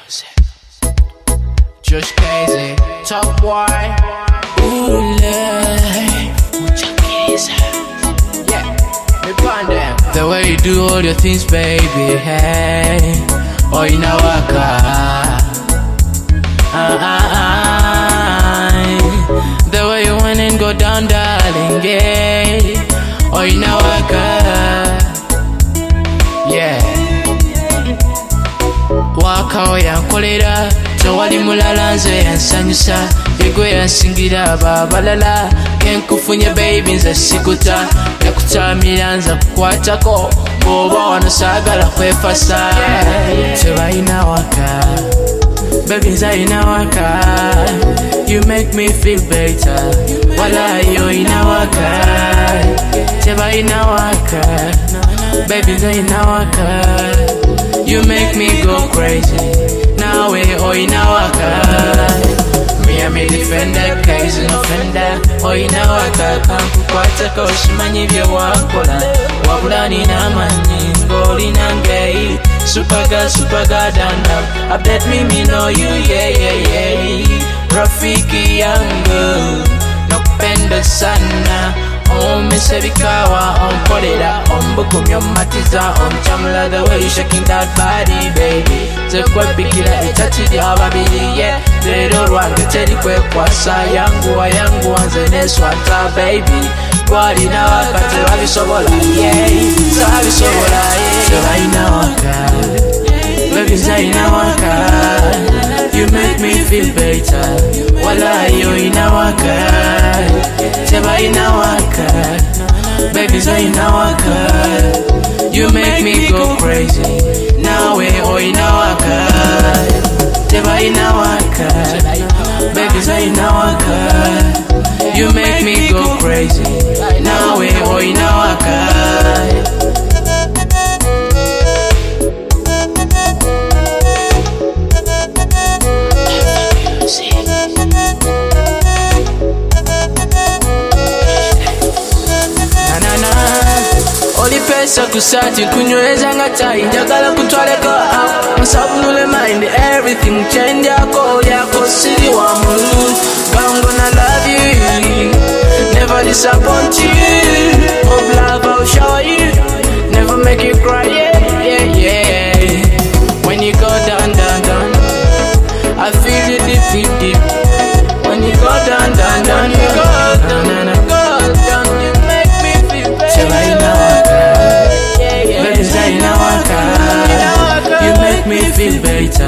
music. Just crazy, top boy. Ooh, mucha crazy. Yeah, me pan them. The way you do all your things, baby, hey. Oh, you know the way you went and go down, darling, yeah. Oh, you know yeah. Wakawo yankolera tewali mulala nze yansanyusa yegwe yansingira babalala kenkufunye baby nze sikuta yakutamira nza kukwatako bw'oba wano saagala kwefasa tebalina waka baby nze alina waka you make me feel better walayi olina waka tebalina waka baby nze alina waka you make me go crazy. Now we oinawaka. Me a me defender, case and offender. Oinawaka, kankukwata koshimanyi bye wakola. Wabulani na mani, ngoli nangai. Superga danda. Update me know you, yeah. Rafiki yangu, nakupenda sana. Sebikawa, polida, bukumyo matiza, chamla the way you shaking that body, baby. The quite big killer, it's a chidi ababili, yeah. They don't want to tell you kwasa yangu and the next one, baby. Body now, I got to have you so bola, yeah. So have you so bola, yeah. So I know waka, baby, say now waka. You make me feel better. Wala you inawaka. Teba inawaka. Baby say inawaka. You make me go crazy. Now we oh inawaka. Teba inawaka. Baby say inawaka. You make me go crazy. Now we oh inawaka. Pesa kusati kunyweza ngatai njagala kutwaleko out masabunule mind everything change yako siri wa mulu I'm gonna love you never disappoint you of love I'll show you never make you cry yeah when you go down I feel it deep when you go down you go down you make me feel better. You make me feel better.